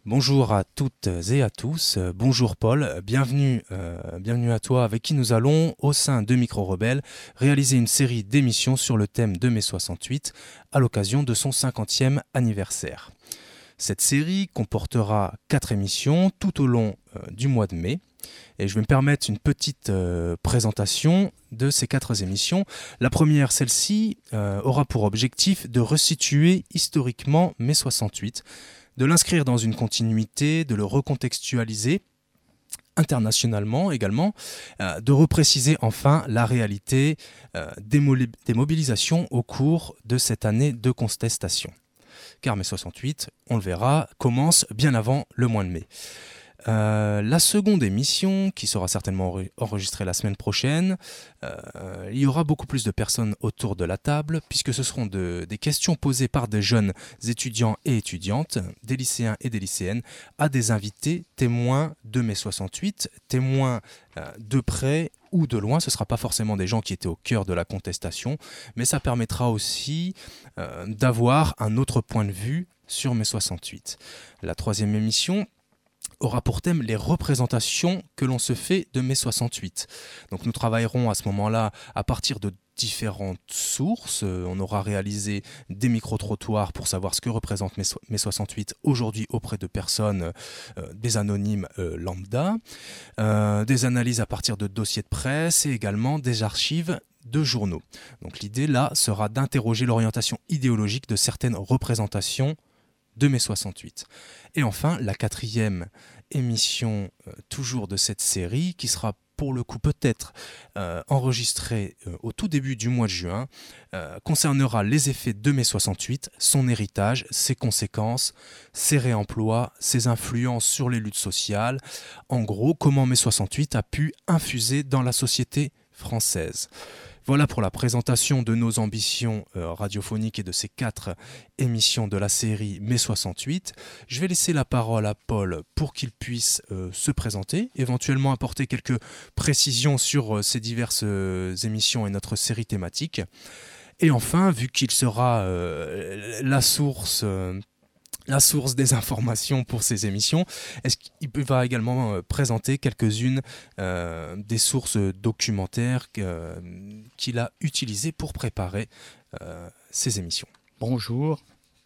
Bonjour à toutes et à tous, bonjour Paul, bienvenue à toi avec qui nous allons, au sein de Micro Rebelle, réaliser une série d'émissions sur le thème de mai 68 à l'occasion de son 50e anniversaire. Cette série comportera 4 émissions tout au long du mois de mai et je vais me permettre une petite présentation de ces 4 émissions. La première, celle-ci, aura pour objectif de resituer historiquement mai 68, de l'inscrire dans une continuité, de le recontextualiser internationalement également, de repréciser enfin la réalité des mobilisations au cours de cette année de contestation. Car mai 68, on le verra, commence bien avant le mois de mai. La seconde émission, qui sera certainement enregistrée la semaine prochaine, il y aura beaucoup plus de personnes autour de la table, puisque ce seront des questions posées par des jeunes étudiants et étudiantes, des lycéens et des lycéennes, à des invités témoins de mai 68, témoins de près ou de loin. Ce ne sera pas forcément des gens qui étaient au cœur de la contestation, mais ça permettra aussi d'avoir un autre point de vue sur mai 68. La troisième émission aura pour thème les représentations que l'on se fait de mai 68. Donc nous travaillerons à ce moment-là à partir de différentes sources. On aura réalisé des micro-trottoirs pour savoir ce que représente mai 68 aujourd'hui auprès de personnes, des anonymes lambda, des analyses à partir de dossiers de presse et également des archives de journaux. Donc l'idée là sera d'interroger l'orientation idéologique de certaines représentations de mai 68. Et enfin, la quatrième émission toujours de cette série, qui sera pour le coup peut-être enregistrée au tout début du mois de juin, concernera les effets de mai 68, son héritage, ses conséquences, ses réemplois, ses influences sur les luttes sociales. En gros, comment mai 68 a pu infuser dans la société française. Voilà pour la présentation de nos ambitions radiophoniques et de ces 4 émissions de la série mai 68. Je vais laisser la parole à Paul pour qu'il puisse se présenter, éventuellement apporter quelques précisions sur ces diverses émissions et notre série thématique. Et enfin, vu qu'il sera la source des informations pour ces émissions, est-ce qu'il va également présenter quelques-unes des sources documentaires qu'il a utilisées pour préparer ces émissions. Bonjour,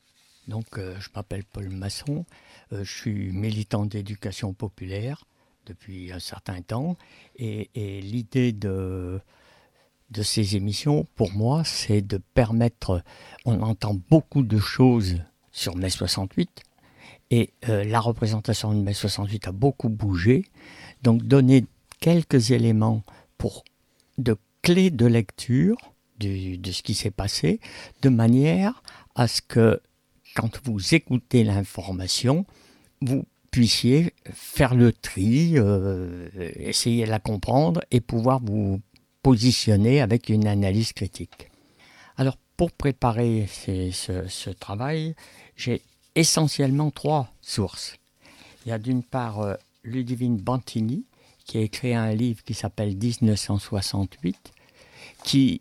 je m'appelle Paul Masson, je suis militant d'éducation populaire depuis un certain temps et l'idée de ces émissions, pour moi, c'est de permettre, on entend beaucoup de choses sur mai 68 et la représentation de mai 68 a beaucoup bougé, donc donner quelques éléments de clés de lecture de ce qui s'est passé, de manière à ce que, quand vous écoutez l'information, vous puissiez faire le tri, essayer de la comprendre et pouvoir vous positionner avec une analyse critique. Alors, pour préparer ce travail, j'ai essentiellement 3 sources. Il y a d'une part Ludivine Bantini, qui a écrit un livre qui s'appelle 1968, qui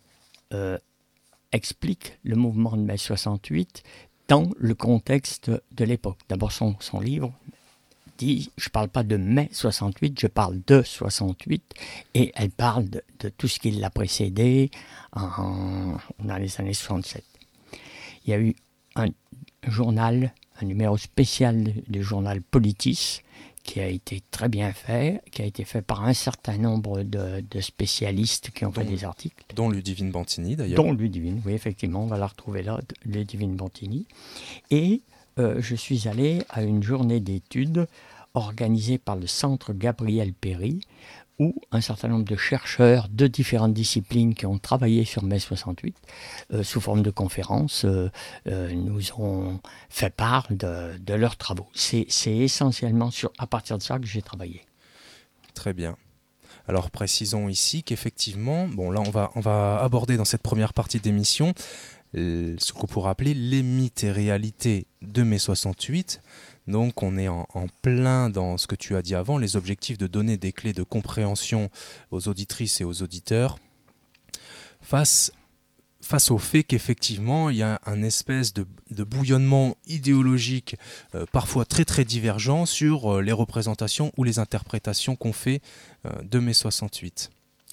explique le mouvement de mai 68 dans le contexte de l'époque. D'abord, son livre dit, je ne parle pas de mai 68, je parle de 68, et elle parle de tout ce qui l'a précédé dans les années 67. Il y a eu un journal, un numéro spécial du journal Politis, qui a été très bien fait, qui a été fait par un certain nombre de spécialistes qui ont fait des articles. Dont Ludivine Bantini, d'ailleurs. Dont Ludivine, oui, effectivement, on va la retrouver là, Ludivine Bantini. Et je suis allé à une journée d'études organisée par le Centre Gabriel Péri, où un certain nombre de chercheurs de différentes disciplines qui ont travaillé sur mai 68, sous forme de conférences, nous ont fait part de leurs travaux. C'est essentiellement à partir de ça que j'ai travaillé. Très bien. Alors précisons ici qu'effectivement, là on va aborder dans cette première partie d'émission ce qu'on pourrait appeler les mythes et réalités de mai 68. Donc on est en plein dans ce que tu as dit avant, les objectifs de donner des clés de compréhension aux auditrices et aux auditeurs face face au fait qu'effectivement, il y a un espèce de bouillonnement idéologique, parfois très très divergent, sur les représentations ou les interprétations qu'on fait de mai 68.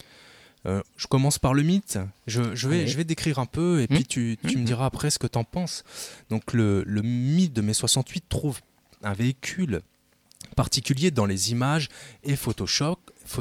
Je commence par le mythe. Je vais décrire un peu et puis tu me diras après ce que tu en penses. Donc le mythe de mai 68 trouve un véhicule particulier dans les images et Photoshop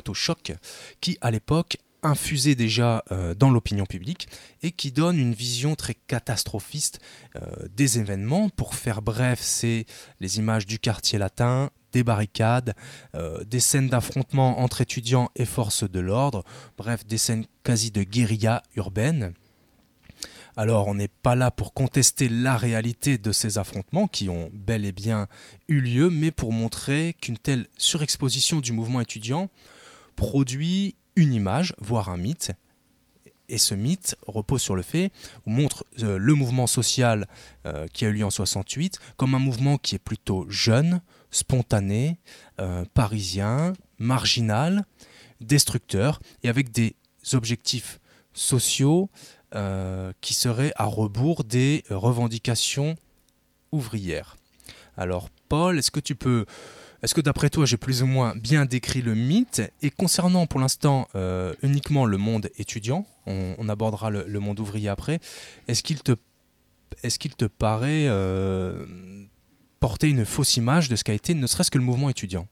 qui à l'époque infusé déjà dans l'opinion publique et qui donne une vision très catastrophiste des événements. Pour faire bref, c'est les images du quartier latin, des barricades, des scènes d'affrontements entre étudiants et forces de l'ordre, bref, des scènes quasi de guérilla urbaine. Alors, on n'est pas là pour contester la réalité de ces affrontements qui ont bel et bien eu lieu, mais pour montrer qu'une telle surexposition du mouvement étudiant produit une image, voire un mythe. Et ce mythe repose sur le fait, ou montre le mouvement social qui a eu lieu en 68 comme un mouvement qui est plutôt jeune, spontané, parisien, marginal, destructeur, et avec des objectifs sociaux qui seraient à rebours des revendications ouvrières. Alors Paul, est-ce que d'après toi j'ai plus ou moins bien décrit le mythe? Et concernant pour l'instant uniquement le monde étudiant, on abordera le monde ouvrier après, est-ce qu'il te paraît porter une fausse image de ce qu'a été ne serait-ce que le mouvement étudiant?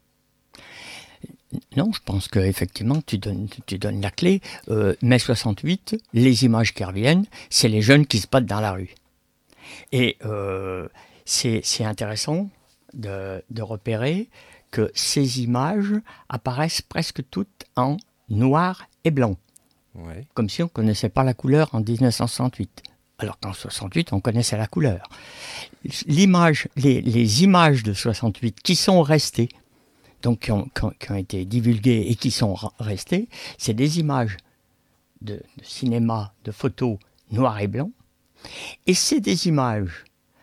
Non, je pense qu'effectivement, tu donnes la clé. Mai 68, les images qui reviennent, c'est les jeunes qui se battent dans la rue. Et c'est intéressant de repérer que ces images apparaissent presque toutes en noir et blanc. Ouais. Comme si on ne connaissait pas la couleur en 1968. Alors qu'en 68, on connaissait la couleur. Les images de 68 qui sont restées, donc qui ont été divulguées et qui sont restées, c'est des images de cinéma, de photos noir et blanc. Et c'est des images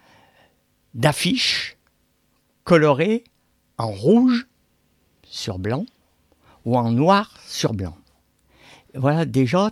d'affiches colorées en rouge sur blanc ou en noir sur blanc. Voilà déjà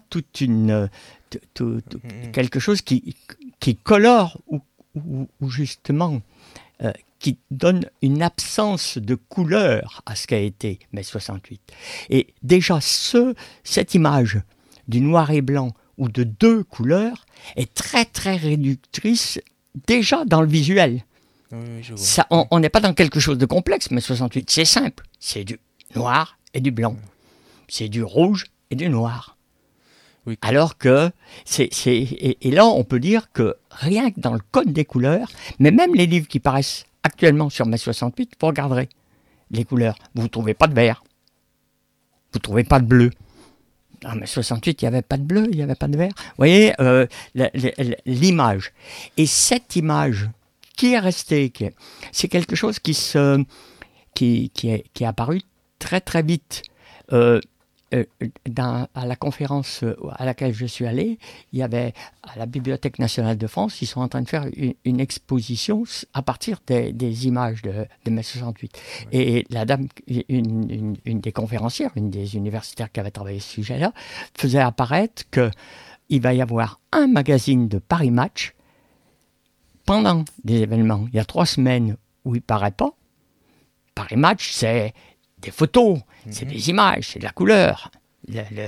quelque chose qui colore ou justement qui donne une absence de couleur à ce qu'a été mai 68. Et déjà cette image du noir et blanc ou de deux couleurs est très très réductrice déjà dans le visuel. Oui, je vois. Ça, on n'est pas dans quelque chose de complexe, mai 68, c'est simple. C'est du noir et du blanc. C'est du rouge et du noir. Oui. Alors que, et là, on peut dire que rien que dans le code des couleurs, mais même les livres qui paraissent actuellement sur mai 68, vous regarderez les couleurs. Vous ne trouvez pas de vert. Vous ne trouvez pas de bleu. En mai 68, il n'y avait pas de bleu, il n'y avait pas de vert. Vous voyez, l'image. Et cette image qui est restée, c'est quelque chose qui est apparu très très vite. À la conférence à laquelle je suis allé, il y avait à la Bibliothèque nationale de France, ils sont en train de faire une exposition à partir des images de mai 68. Ouais. Et la dame, une des conférencières, une des universitaires qui avait travaillé ce sujet-là, faisait apparaître qu'il va y avoir un magazine de Paris Match pendant des événements. Il y a 3 semaines où il ne paraît pas. Paris Match, c'est des photos, c'est des images, c'est de la couleur, le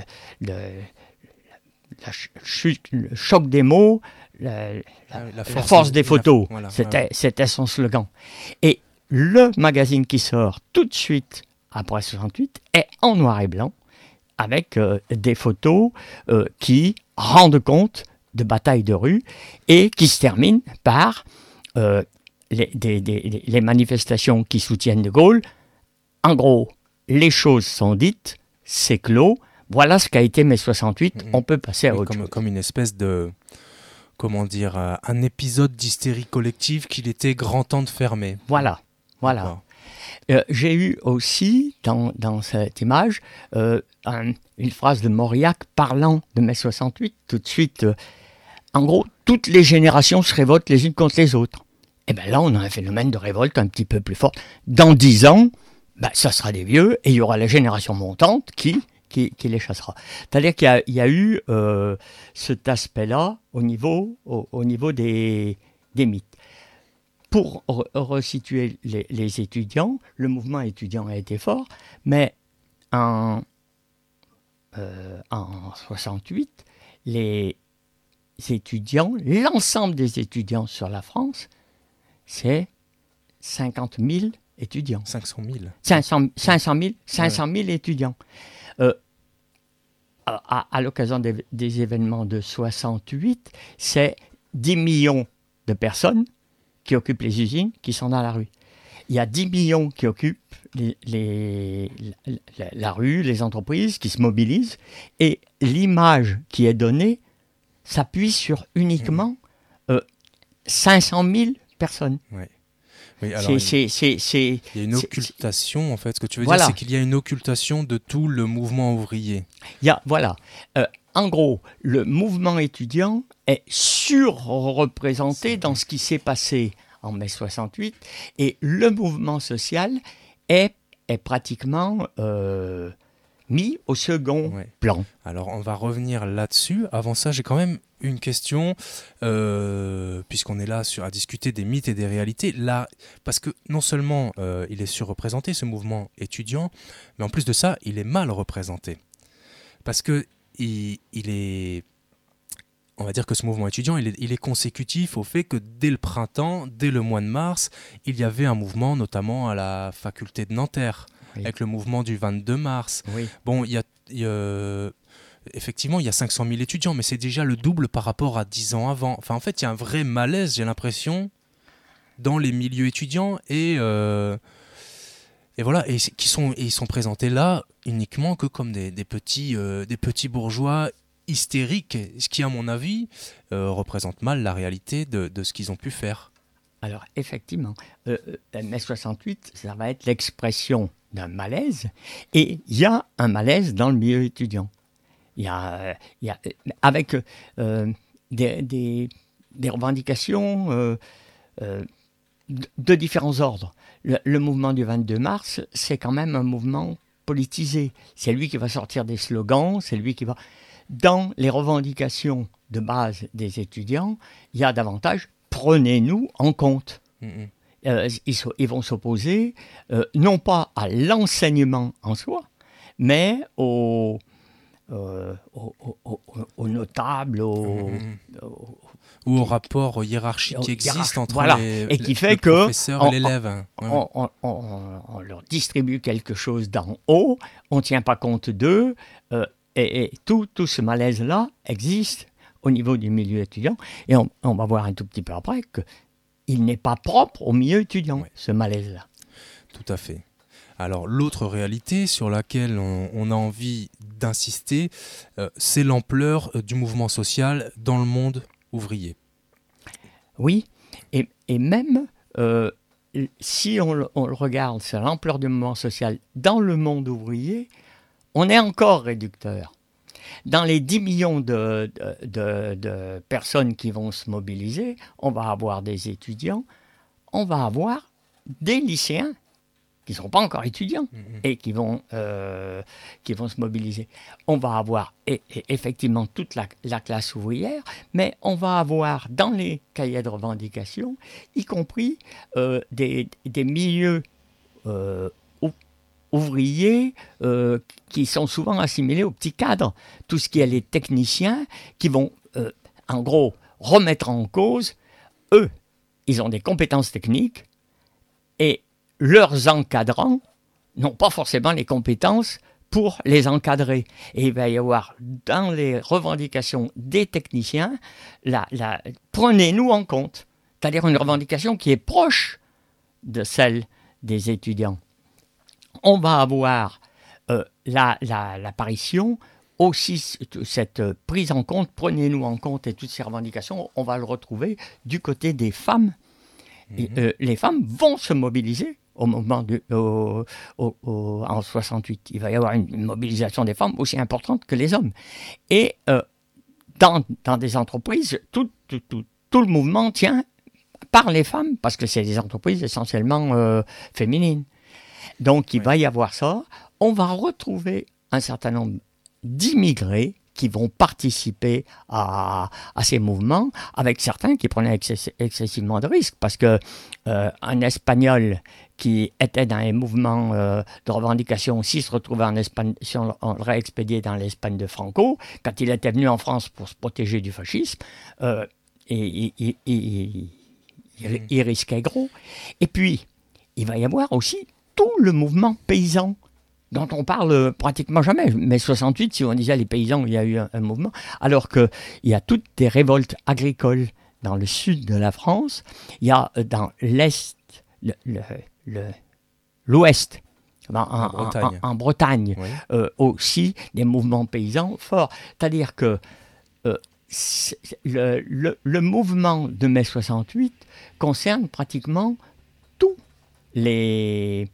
choc des mots, la force des photos, voilà, c'était son slogan. Et le magazine qui sort tout de suite après 68 est en noir et blanc, avec des photos qui rendent compte de batailles de rue et qui se terminent par les manifestations qui soutiennent De Gaulle. En gros, les choses sont dites, c'est clos, voilà ce qu'a été mai 68, on peut passer à autre chose. Comme une espèce de, un épisode d'hystérie collective qu'il était grand temps de fermer. Voilà. J'ai eu aussi, dans cette image, une phrase de Mauriac parlant de mai 68, tout de suite, en gros, toutes les générations se révoltent les unes contre les autres. Et bien là, on a un phénomène de révolte un petit peu plus fort. Dans 10 ans, ça sera des vieux, et il y aura la génération montante qui qui les chassera. C'est-à-dire qu'il y a eu cet aspect-là au niveau des mythes. Pour resituer les étudiants, le mouvement étudiant a été fort, mais en 68, l'ensemble des étudiants sur la France, c'est 50 000 étudiants. 500 000. 500 000 étudiants. À l'occasion des événements de 68, c'est 10 millions de personnes qui occupent les usines, qui sont dans la rue. Il y a 10 millions qui occupent la rue, les entreprises, qui se mobilisent, et l'image qui est donnée s'appuie sur uniquement 500 000 personnes. Ouais. Oui, alors, il y a une occultation, en fait. Ce que tu veux dire, c'est qu'il y a une occultation de tout le mouvement ouvrier. En gros, le mouvement étudiant est surreprésenté dans ce qui s'est passé en mai 68, et le mouvement social est pratiquement mis au second plan. Alors, on va revenir là-dessus. Avant ça, j'ai quand même une question, puisqu'on est là à discuter des mythes et des réalités. Là, parce que non seulement il est surreprésenté, ce mouvement étudiant, mais en plus de ça, il est mal représenté. Parce que on va dire que ce mouvement étudiant, il est consécutif au fait que dès le printemps, dès le mois de mars, il y avait un mouvement, notamment à la faculté de Nanterre, avec le mouvement du 22 mars. Oui. Bon, effectivement, il y a 500 000 étudiants, mais c'est déjà le double par rapport à 10 ans avant. Enfin, en fait, il y a un vrai malaise, j'ai l'impression, dans les milieux étudiants, et voilà, et ils sont présentés là uniquement que comme des petits bourgeois hystériques, ce qui, à mon avis, représente mal la réalité de ce qu'ils ont pu faire. Alors, effectivement, mai 68, ça va être l'expression d'un malaise, et il y a un malaise dans le milieu étudiant. Il y a avec des revendications de différents ordres. Le mouvement du 22 mars, c'est quand même un mouvement politisé. C'est lui qui va sortir des slogans, c'est lui qui va... Dans les revendications de base des étudiants, il y a davantage « prenez-nous en compte ». Ils vont s'opposer non pas à l'enseignement en soi, mais aux notables, ou au rapport hiérarchique qui existe entre le professeur et l'élève. On leur distribue quelque chose d'en haut, on ne tient pas compte d'eux, et tout ce malaise-là existe au niveau du milieu étudiant, et on va voir un tout petit peu après qu'il n'est pas propre au milieu étudiant, ce malaise-là. Tout à fait. Alors, l'autre réalité sur laquelle on a envie d'insister, c'est l'ampleur du mouvement social dans le monde ouvrier. Oui, et même si on le regarde sur l'ampleur du mouvement social dans le monde ouvrier, on est encore réducteur. Dans les 10 millions de personnes qui vont se mobiliser, on va avoir des étudiants, on va avoir des lycéens qui ne sont pas encore étudiants et qui vont se mobiliser. On va avoir effectivement toute la classe ouvrière, mais on va avoir dans les cahiers de revendication, y compris des milieux ouvriers qui sont souvent assimilés aux petits cadres. Tout ce qui est les techniciens qui vont, en gros, remettre en cause, eux, ils ont des compétences techniques et leurs encadrants n'ont pas forcément les compétences pour les encadrer. Et il va y avoir dans les revendications des techniciens, prenez-nous en compte. C'est-à-dire une revendication qui est proche de celle des étudiants. On va avoir l'apparition aussi, cette prise en compte, prenez-nous en compte et toutes ces revendications, on va le retrouver du côté des femmes. Les femmes vont se mobiliser au moment en 68. Il va y avoir une mobilisation des femmes aussi importante que les hommes. Et dans des entreprises, tout le mouvement tient par les femmes, parce que c'est des entreprises essentiellement féminines. Donc il va y avoir ça. On va retrouver un certain nombre d'immigrés qui vont participer à ces mouvements, avec certains qui prenaient excessivement de risques, parce que un Espagnol qui était dans un mouvement de revendication, s'il se retrouvait en Espagne, si on l'aurait expédié dans l'Espagne de Franco, quand il était venu en France pour se protéger du fascisme, il risquait gros. Et puis, il va y avoir aussi tout le mouvement paysan, dont on parle pratiquement jamais. Mais 68, si on disait les paysans, il y a eu un mouvement, alors qu'il y a toutes des révoltes agricoles dans le sud de la France, il y a dans l'est, l'ouest, en Bretagne, oui. Aussi des mouvements paysans forts. C'est-à-dire que le mouvement de mai 68 concerne pratiquement toutes les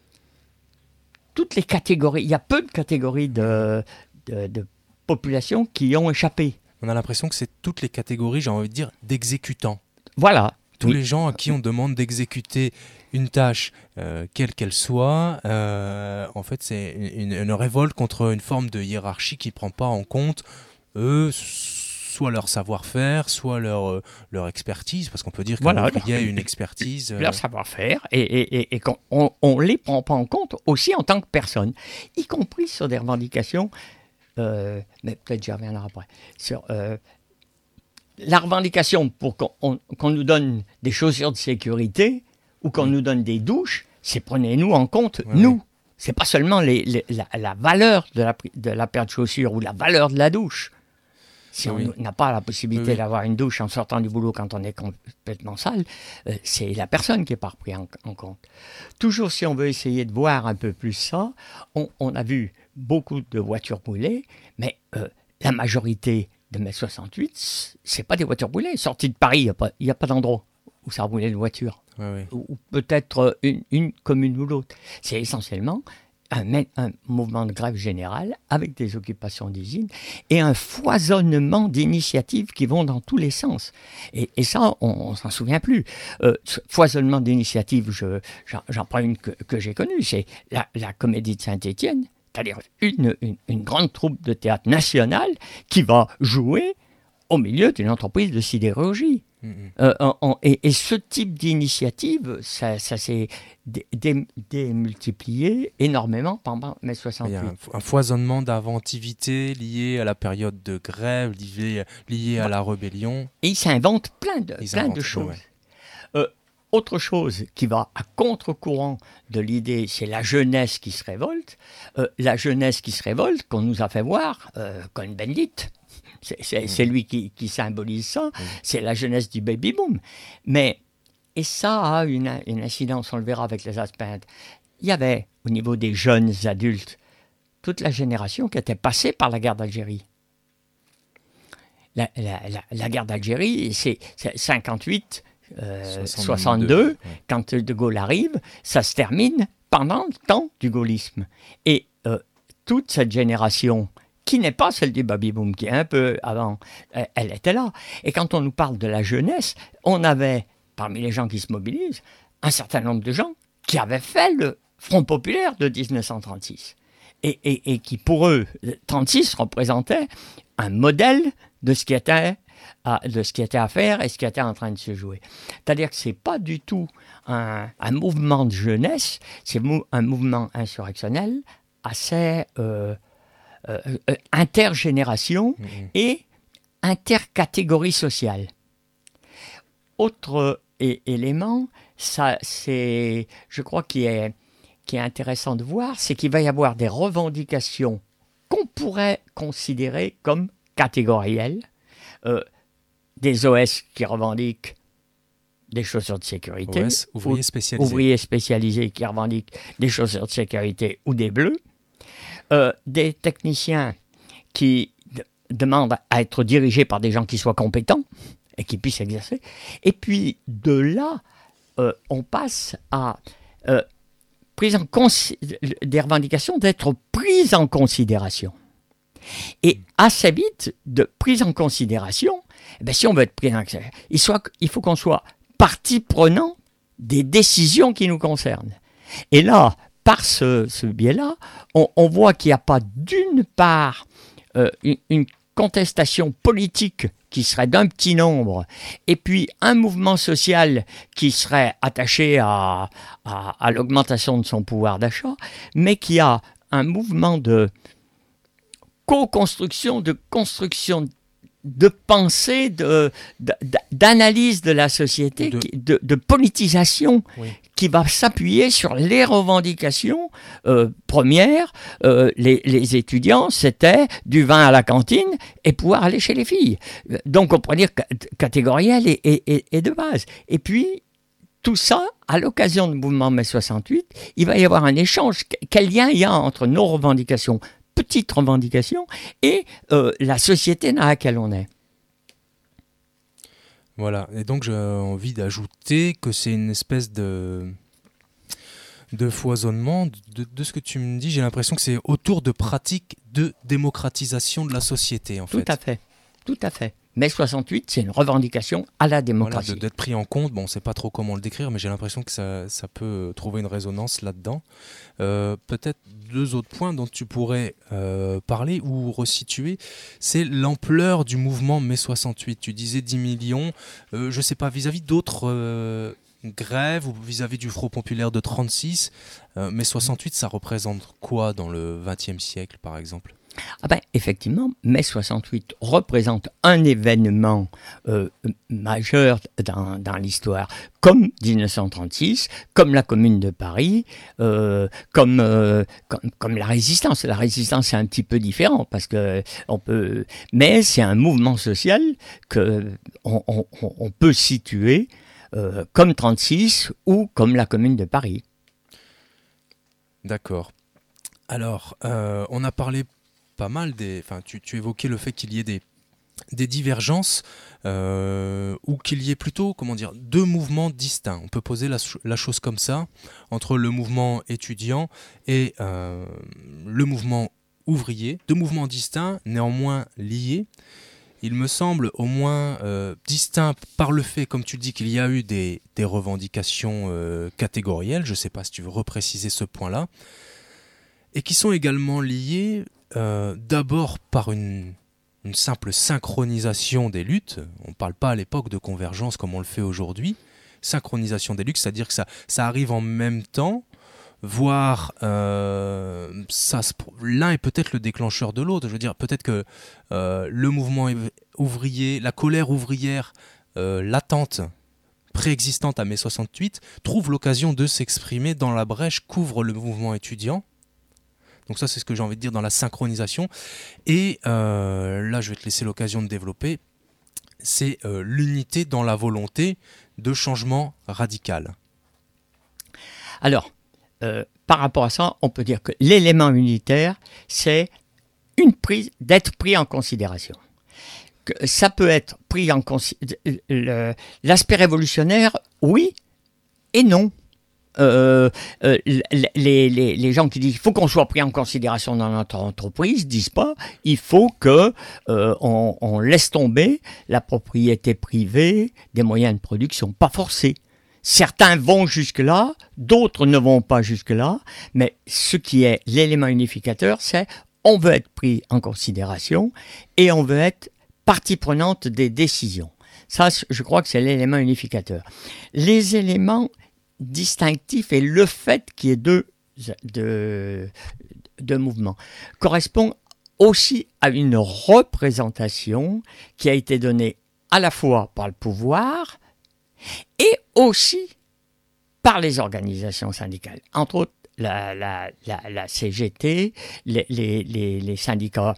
catégories. Il y a peu de catégories de population qui ont échappé. On a l'impression que c'est toutes les catégories, j'ai envie de dire, d'exécutants. Voilà. Tous les gens à qui on demande d'exécuter une tâche, quelle qu'elle soit, en fait, c'est une révolte contre une forme de hiérarchie qui ne prend pas en compte, soit leur savoir-faire, soit leur expertise, parce qu'on peut dire qu'il y a une expertise. Leur savoir-faire, et qu'on ne les prend pas en compte aussi en tant que personne, y compris sur des revendications, mais peut-être j'y reviendrai après, sur la revendication pour qu'on nous donne des chaussures de sécurité ou qu'on nous donne des douches, c'est prenez-nous en compte, nous. C'est pas seulement la valeur de la paire de chaussures ou la valeur de la douche. Si on n'a pas la possibilité d'avoir une douche en sortant du boulot quand on est complètement sale, c'est la personne qui n'est pas prise en compte. Toujours si on veut essayer de voir un peu plus ça, on a vu beaucoup de voitures brûlées, mais la majorité de mai 68, c'est pas des voitures brûlées. Sorties de Paris, il n'y a pas d'endroit où ça a brûlé de voiture. Ou peut-être une commune ou l'autre. C'est essentiellement un mouvement de grève générale avec des occupations d'usines et un foisonnement d'initiatives qui vont dans tous les sens. Et ça, on s'en souvient plus. Foisonnement d'initiatives, j'en prends une que j'ai connue, c'est la Comédie de Saint-Étienne, c'est-à-dire une grande troupe de théâtre national qui va jouer au milieu d'une entreprise de sidérurgie. Et ce type d'initiative, ça s'est démultiplié énormément pendant mai 68. Il y a un foisonnement d'inventivité lié à la période de grève, lié à la rébellion. Et ils s'inventent plein de choses. Autre chose qui va à contre-courant de l'idée, c'est la jeunesse qui se révolte. La jeunesse qui se révolte, qu'on nous a fait voir, Cohn-Bendit. C'est lui qui symbolise ça, c'est la jeunesse du baby-boom. Et ça a une incidence, on le verra avec les aspects. Il y avait, au niveau des jeunes adultes, toute la génération qui était passée par la guerre d'Algérie. La guerre d'Algérie, c'est 58, 62, quand De Gaulle arrive, ça se termine pendant le temps du gaullisme. Et toute cette génération qui n'est pas celle du baby-boom, qui est un peu avant, elle était là. Et quand on nous parle de la jeunesse, on avait, parmi les gens qui se mobilisent, un certain nombre de gens qui avaient fait le Front populaire de 1936. Et qui, pour eux, 1936 représentait un modèle de ce qui était à faire et ce qui était en train de se jouer. C'est-à-dire que ce n'est pas du tout un mouvement de jeunesse, c'est un mouvement insurrectionnel assez intergénération et intercatégorie sociale. Autre élément, ça, c'est, je crois, qui est intéressant de voir, c'est qu'il va y avoir des revendications qu'on pourrait considérer comme catégorielles, des OS qui revendiquent des chaussures de sécurité, OS, ouvriers spécialisés qui revendiquent des chaussures de sécurité ou des bleus, des techniciens qui demandent à être dirigés par des gens qui soient compétents et qui puissent exercer. Et puis de là, on passe à des revendications d'être prises en considération. Et assez vite, de prise en considération, si on veut être pris en considération, il faut qu'on soit partie prenante des décisions qui nous concernent. Et là, par ce biais-là, on voit qu'il n'y a pas d'une part une contestation politique qui serait d'un petit nombre, et puis un mouvement social qui serait attaché à l'augmentation de son pouvoir d'achat, mais qui a un mouvement de co-construction, de construction de pensée, d'analyse de la société, de politisation, oui, qui va s'appuyer sur les revendications premières. Les étudiants, c'était du vin à la cantine et pouvoir aller chez les filles. Donc on pourrait dire catégoriel et de base. Et puis, tout ça, à l'occasion du mouvement mai 68, il va y avoir un échange. Quel lien il y a entre nos revendications, petites revendications, et la société dans laquelle on est? Voilà, et donc j'ai envie d'ajouter que c'est une espèce de foisonnement de ce que tu me dis. J'ai l'impression que c'est autour de pratiques de démocratisation de la société, en fait. Tout à fait. Mai 68, c'est une revendication à la démocratie. Voilà, d'être pris en compte. Bon, on ne sait pas trop comment le décrire, mais j'ai l'impression que ça peut trouver une résonance là-dedans. Peut-être 2 autres points dont tu pourrais parler ou resituer, c'est l'ampleur du mouvement mai 68. Tu disais 10 millions, je ne sais pas, vis-à-vis d'autres grèves ou vis-à-vis du Front populaire de 36, mai 68, ça représente quoi dans le XXe siècle, par exemple ? Effectivement, mai 68 représente un événement majeur dans l'histoire, comme 1936, comme la Commune de Paris, comme la Résistance. La Résistance, c'est un petit peu différent, parce que mais c'est un mouvement social qu'on peut situer comme 36 ou comme la Commune de Paris. D'accord. Alors, on a parlé pas mal tu évoquais le fait qu'il y ait des divergences ou qu'il y ait plutôt, 2 mouvements distincts. On peut poser la chose comme ça, entre le mouvement étudiant et le mouvement ouvrier. 2 mouvements distincts, néanmoins liés. Il me semble au moins distincts par le fait, comme tu dis, qu'il y a eu des revendications catégorielles. Je ne sais pas si tu veux repréciser ce point-là. Et qui sont également liés d'abord par une simple synchronisation des luttes. On ne parle pas à l'époque de convergence comme on le fait aujourd'hui. Synchronisation des luttes, c'est-à-dire que ça arrive en même temps, voire l'un est peut-être le déclencheur de l'autre. Je veux dire, peut-être que le mouvement ouvrier, la colère ouvrière latente, préexistante à mai 68, trouve l'occasion de s'exprimer dans la brèche qu'ouvre le mouvement étudiant. Donc ça, c'est ce que j'ai envie de dire dans la synchronisation. Et là, je vais te laisser l'occasion de développer. C'est l'unité dans la volonté de changement radical. Alors, par rapport à ça, on peut dire que l'élément unitaire, c'est d'être pris en considération. Ça peut être pris en considération. L'aspect révolutionnaire, oui et non. Les gens qui disent qu'il faut qu'on soit pris en considération dans notre entreprise disent pas il faut que on laisse tomber la propriété privée des moyens de production, pas forcé. Certains vont jusque-là, d'autres ne vont pas jusque-là, mais ce qui est l'élément unificateur, c'est on veut être pris en considération et on veut être partie prenante des décisions. Ça, je crois que c'est l'élément unificateur. Les éléments distinctif et le fait qu'il y ait deux mouvements correspond aussi à une représentation qui a été donnée à la fois par le pouvoir et aussi par les organisations syndicales. Entre autres, la CGT, les syndicats,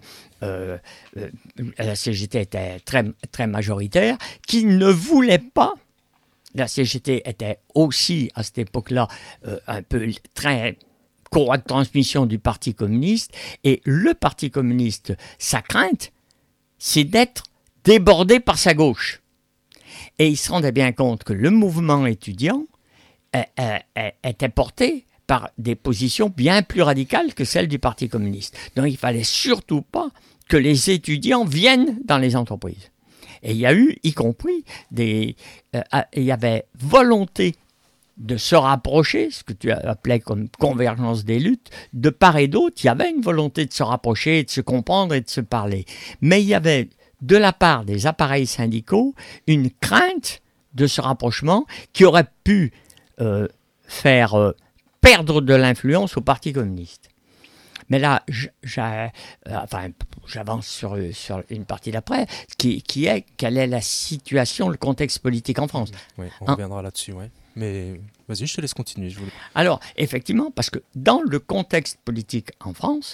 la CGT était très, très majoritaire, qui ne voulaient pas. La CGT était aussi, à cette époque-là, un peu très courroie de transmission du Parti communiste. Et le Parti communiste, sa crainte, c'est d'être débordé par sa gauche. Et il se rendait bien compte que le mouvement étudiant était porté par des positions bien plus radicales que celles du Parti communiste. Donc il ne fallait surtout pas que les étudiants viennent dans les entreprises. Et il y a eu, y compris, il y avait volonté de se rapprocher, ce que tu appelais comme convergence des luttes, de part et d'autre, il y avait une volonté de se rapprocher, de se comprendre et de se parler. Mais il y avait, de la part des appareils syndicaux, une crainte de ce rapprochement qui aurait pu faire perdre de l'influence au Parti communiste. Mais là, j'avance sur une partie d'après, qui est quelle est la situation, le contexte politique en France. Oui, on reviendra là-dessus, oui. Mais vas-y, je te laisse continuer. Alors, effectivement, parce que dans le contexte politique en France,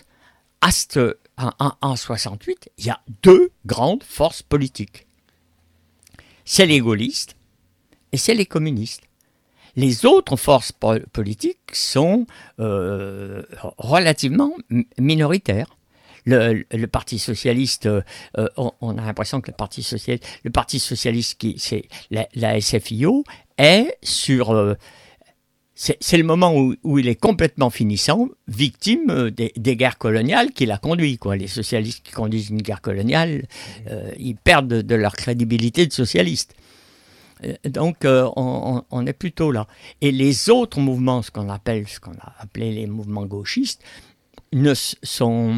en 68, il y a deux grandes forces politiques. C'est les gaullistes et c'est les communistes. Les autres forces politiques sont relativement minoritaires. Le Parti socialiste, on a l'impression que le Parti socialiste, c'est la SFIO, est sur... c'est le moment où il est complètement finissant, victime des guerres coloniales qu'il a conduites. Les socialistes qui conduisent une guerre coloniale, ils perdent de leur crédibilité de socialistes. Donc, on est plutôt là. Et les autres mouvements, ce qu'on a appelé les mouvements gauchistes, ne sont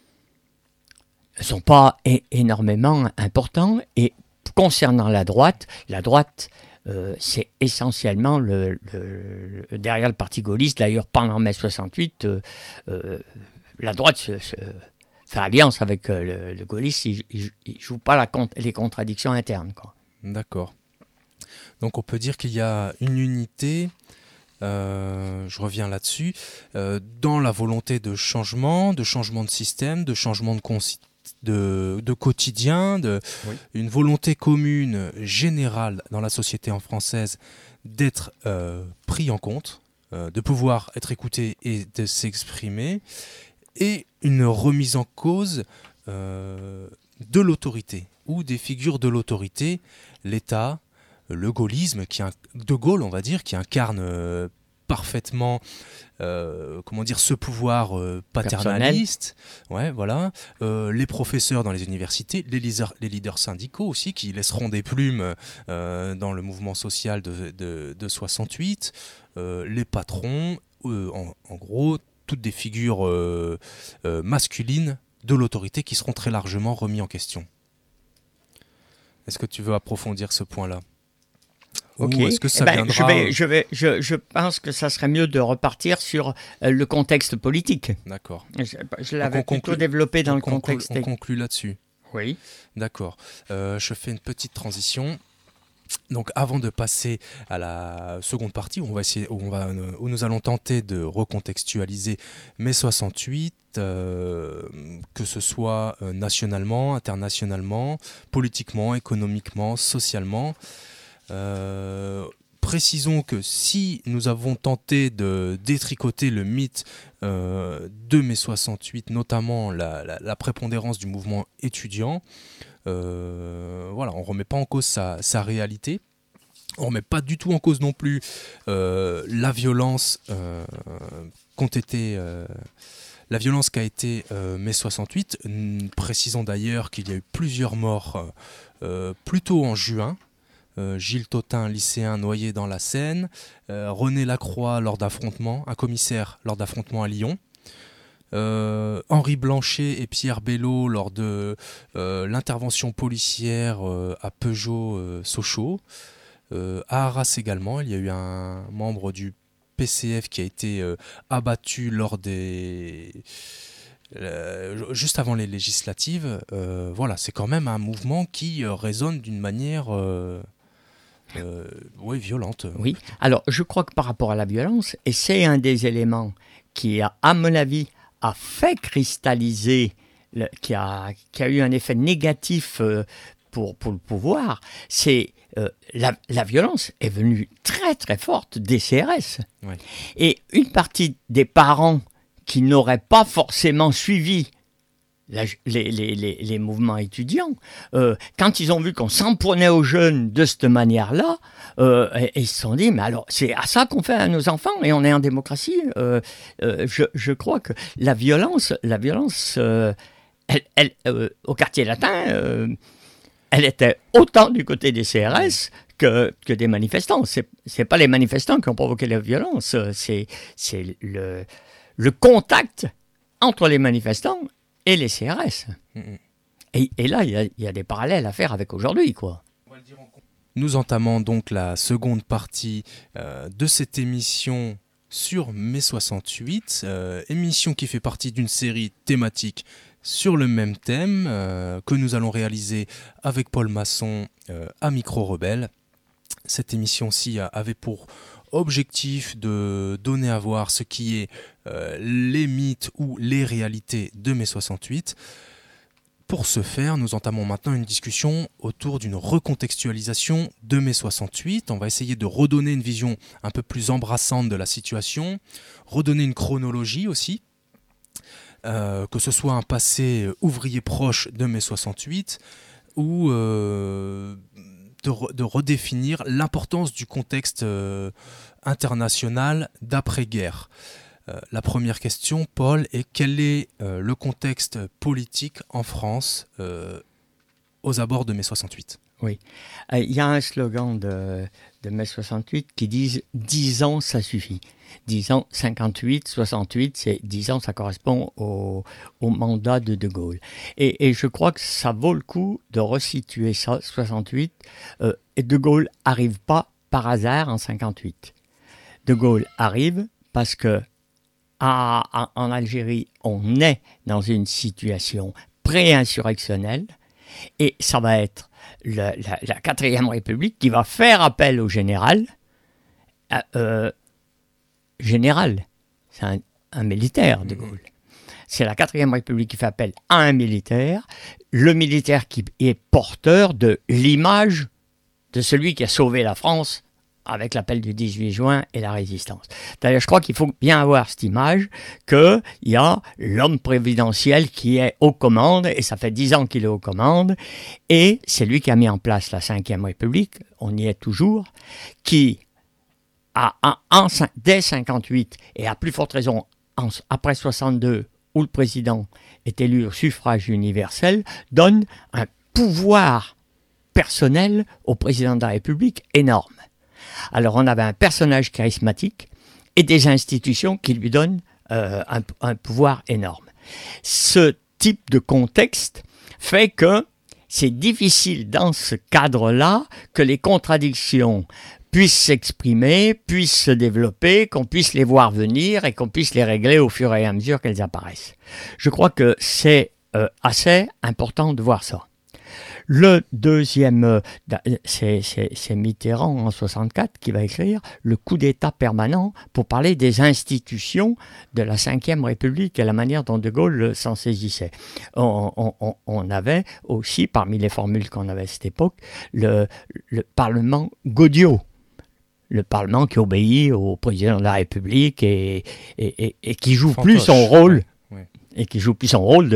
pas énormément importants. Et concernant la droite, c'est essentiellement derrière le Parti gaulliste. D'ailleurs, pendant mai 68, la droite se fait alliance avec le gaulliste. Il ne joue pas les contradictions internes, quoi. D'accord. Donc on peut dire qu'il y a une unité, je reviens là-dessus, dans la volonté de changement de système, de changement de quotidien, une volonté commune générale dans la société française d'être pris en compte, de pouvoir être écouté et de s'exprimer, et une remise en cause de l'autorité ou des figures de l'autorité, l'État, le gaullisme, de Gaulle, on va dire, qui incarne parfaitement ce pouvoir paternaliste. Ouais, voilà. Les professeurs dans les universités, les leaders syndicaux aussi, qui laisseront des plumes dans le mouvement social de 68, les patrons, en gros, toutes des figures masculines de l'autorité qui seront très largement remis en question. Est-ce que tu veux approfondir ce point-là ? Ok. Est-ce que ça viendra... je pense que ça serait mieux de repartir sur le contexte politique. D'accord. Je l'avais plutôt développé dans le contexte. On conclut là-dessus. Oui. D'accord. Je fais une petite transition. Donc, avant de passer à la seconde partie, où nous allons tenter de recontextualiser mai 68, que ce soit nationalement, internationalement, politiquement, économiquement, socialement. Précisons que si nous avons tenté de détricoter le mythe de mai 68, notamment la prépondérance du mouvement étudiant, on ne remet pas en cause sa réalité. On ne remet pas du tout en cause non plus la violence la violence qu'a été mai 68. Précisons d'ailleurs qu'il y a eu plusieurs morts plutôt en juin. Gilles Tautin, lycéen noyé dans la Seine, René Lacroix lors d'affrontements, un commissaire lors d'affrontements à Lyon, Henri Blanchet et Pierre Bello lors de l'intervention policière à Peugeot-Sochaux, à Arras également, il y a eu un membre du PCF qui a été abattu lors juste avant les législatives. C'est quand même un mouvement qui résonne d'une manière violente. Oui, alors je crois que par rapport à la violence, et c'est un des éléments qui, à mon avis, a fait cristalliser, qui a eu un effet négatif pour le pouvoir, c'est la violence est venue très très forte des CRS. Ouais. Et une partie des parents qui n'auraient pas forcément suivi les mouvements étudiants, quand ils ont vu qu'on s'en prenait aux jeunes de cette manière-là, ils se sont dit, mais alors c'est à ça qu'on fait à nos enfants et on est en démocratie. Je crois que la violence au quartier latin, elle était autant du côté des CRS que des manifestants. C'est pas les manifestants qui ont provoqué la violence, c'est le contact entre les manifestants et les CRS. Et là, il y a des parallèles à faire avec aujourd'hui, quoi. Nous entamons donc la seconde partie de cette émission sur mai 68, émission qui fait partie d'une série thématique sur le même thème que nous allons réaliser avec Paul Masson à Micro Rebelle. Cette émission-ci avait pour objectif de donner à voir ce qui est les mythes ou les réalités de mai 68. Pour ce faire, nous entamons maintenant une discussion autour d'une recontextualisation de mai 68. On va essayer de redonner une vision un peu plus embrassante de la situation, redonner une chronologie aussi, que ce soit un passé ouvrier proche de mai 68 ou de redéfinir l'importance du contexte international d'après-guerre. La première question, Paul, est quel est le contexte politique en France aux abords de mai 68 ? Oui. Il y a un slogan de mai 68 qui dit « 10 ans, ça suffit ». 10 ans, 58, 68, c'est 10 ans, ça correspond au mandat de De Gaulle. Et je crois que ça vaut le coup de resituer ça, 68. Et De Gaulle n'arrive pas par hasard en 58. De Gaulle arrive parce que en Algérie, on est dans une situation pré-insurrectionnelle et ça va être la 4e République qui va faire appel au général. Général, c'est un militaire, De Gaulle. C'est la 4e République qui fait appel à un militaire, le militaire qui est porteur de l'image de celui qui a sauvé la France avec l'appel du 18 juin et la résistance. D'ailleurs, je crois qu'il faut bien avoir cette image qu'il y a l'homme présidentiel qui est aux commandes, et ça fait 10 ans qu'il est aux commandes, et c'est lui qui a mis en place la 5e République, on y est toujours, qui, dès 58, et à plus forte raison après 62, où le président est élu au suffrage universel, donne un pouvoir personnel au président de la République énorme. Alors on avait un personnage charismatique et des institutions qui lui donnent un pouvoir énorme. Ce type de contexte fait que c'est difficile dans ce cadre-là que les contradictions puissent s'exprimer, puissent se développer, qu'on puisse les voir venir et qu'on puisse les régler au fur et à mesure qu'elles apparaissent. Je crois que c'est assez important de voir ça. Le deuxième, c'est Mitterrand en 64 qui va écrire le coup d'État permanent pour parler des institutions de la 5e République et la manière dont De Gaulle s'en saisissait. On avait aussi, parmi les formules qu'on avait à cette époque, le Parlement Gaudiot. Le Parlement qui obéit au président de la République et qui joue plus son rôle. Ouais. Et qui joue plus son rôle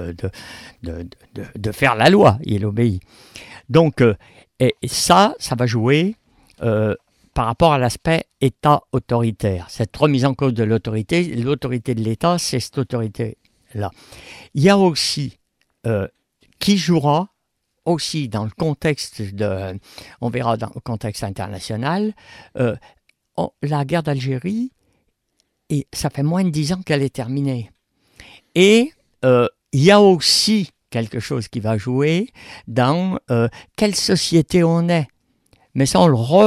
de faire la loi, il obéit. Donc, et ça va jouer par rapport à l'aspect État autoritaire. Cette remise en cause de l'autorité de l'État, c'est cette autorité-là. Il y a aussi, qui jouera aussi dans le contexte on verra dans le contexte international, la guerre d'Algérie, et ça fait moins de 10 ans qu'elle est terminée. Et il y a aussi quelque chose qui va jouer dans quelle société on est. Mais ça, on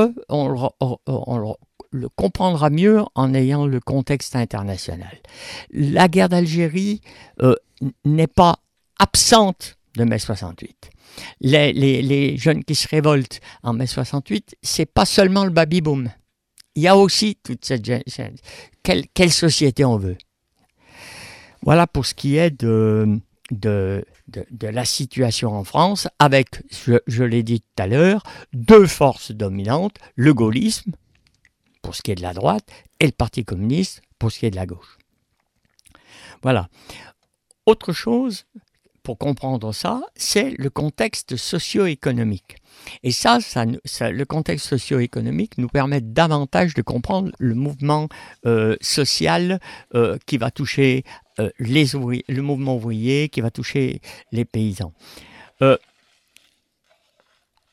le comprendra mieux en ayant le contexte international. La guerre d'Algérie n'est pas absente de mai 68. Les jeunes qui se révoltent en mai 68, c'est pas seulement le baby-boom. Il y a aussi toute cette... Quelle société on veut. Voilà pour ce qui est de la situation en France, avec, je l'ai dit tout à l'heure, deux forces dominantes, le gaullisme, pour ce qui est de la droite, et le Parti communiste, pour ce qui est de la gauche. Voilà. Autre chose, pour comprendre ça, c'est le contexte socio-économique. Et ça, le contexte socio-économique nous permet davantage de comprendre le mouvement social qui va toucher le mouvement ouvrier, qui va toucher les paysans.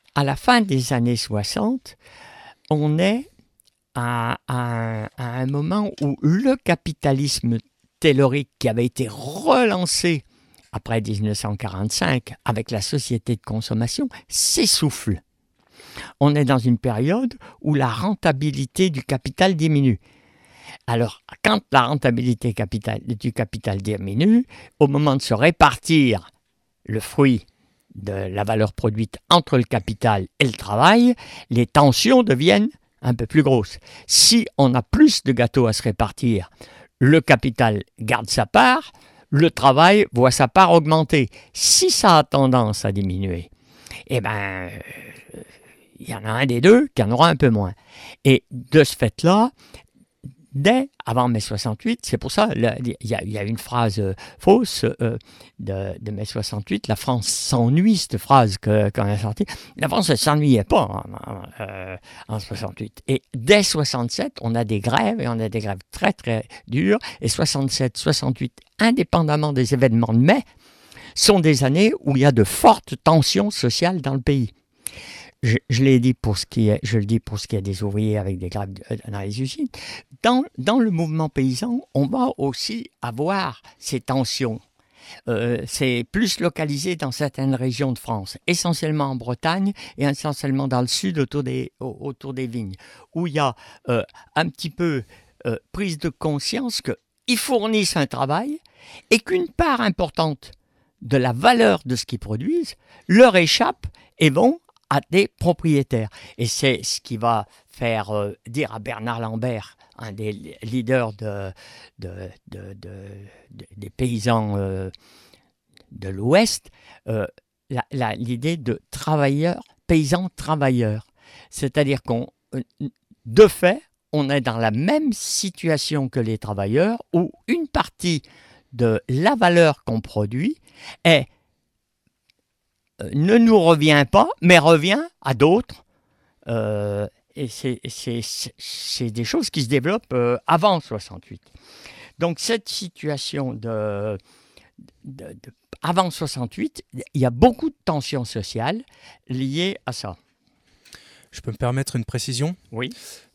à la fin des années 60, on est à un moment où le capitalisme taylorique qui avait été relancé après 1945 avec la société de consommation s'essouffle. On est dans une période où la rentabilité du capital diminue. Alors, quand la rentabilité du capital diminue, au moment de se répartir le fruit de la valeur produite entre le capital et le travail, les tensions deviennent un peu plus grosses. Si on a plus de gâteaux à se répartir, le capital garde sa part, le travail voit sa part augmenter. Si ça a tendance à diminuer, eh bien, il y en a un des deux qui en aura un peu moins. Et de ce fait-là, dès avant mai 68, c'est pour ça, il y a une phrase fausse de mai 68, la France s'ennuie, cette phrase qu'on a sortie. La France ne s'ennuyait pas en 68. Et dès 67, on a des grèves, et on a des grèves très très dures, et 67, 68, indépendamment des événements de mai, sont des années où il y a de fortes tensions sociales dans le pays. Je l'ai dit je le dis pour ce qui est des ouvriers avec des grèves dans les usines. Dans le mouvement paysan, on va aussi avoir ces tensions. C'est plus localisé dans certaines régions de France, essentiellement en Bretagne et essentiellement dans le sud autour des vignes, où il y a un petit peu prise de conscience qu'ils fournissent un travail et qu'une part importante de la valeur de ce qu'ils produisent leur échappe et vont à des propriétaires. Et c'est ce qui va faire dire à Bernard Lambert, un des leaders des paysans de l'Ouest, l'idée de paysan-travailleur. C'est-à-dire de fait, on est dans la même situation que les travailleurs, où une partie de la valeur qu'on produit ne nous revient pas, mais revient à d'autres. Et c'est des choses qui se développent avant 68. Donc cette situation avant 68, il y a beaucoup de tensions sociales liées à ça. Je peux me permettre une précision ? Oui.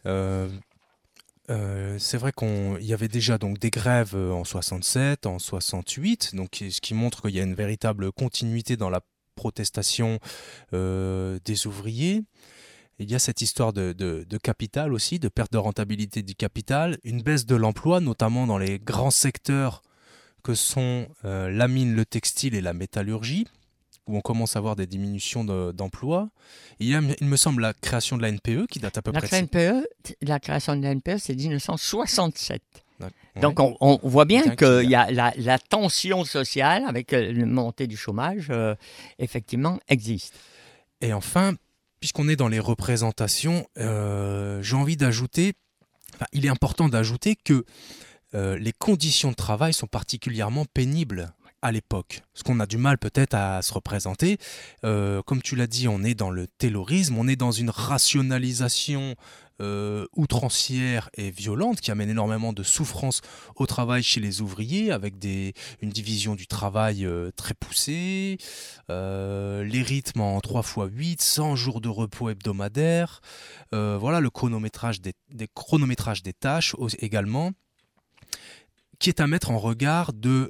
C'est vrai qu'il y avait déjà donc des grèves en 67, en 68, donc ce qui montre qu'il y a une véritable continuité dans la protestation des ouvriers. Il y a cette histoire de capital aussi, de perte de rentabilité du capital, une baisse de l'emploi, notamment dans les grands secteurs que sont la mine, le textile et la métallurgie, où on commence à avoir des diminutions d'emplois. Il y a, il me semble, la création de la NPE qui date à peu près... La création de la NPE, c'est 1967. Ouais. Donc, on voit bien qu'il y a la tension sociale avec la montée du chômage, effectivement, existe. Et enfin, puisqu'on est dans les représentations, j'ai envie d'ajouter, il est important d'ajouter que les conditions de travail sont particulièrement pénibles à l'époque. Ce qu'on a du mal peut-être à se représenter. Comme tu l'as dit, on est dans le taylorisme, on est dans une rationalisation outrancière et violente qui amène énormément de souffrance au travail chez les ouvriers, avec une division du travail très poussée, les rythmes en 3x8, 100 jours de repos hebdomadaires, voilà, le chronométrage des tâches également, qui est à mettre en regard d'une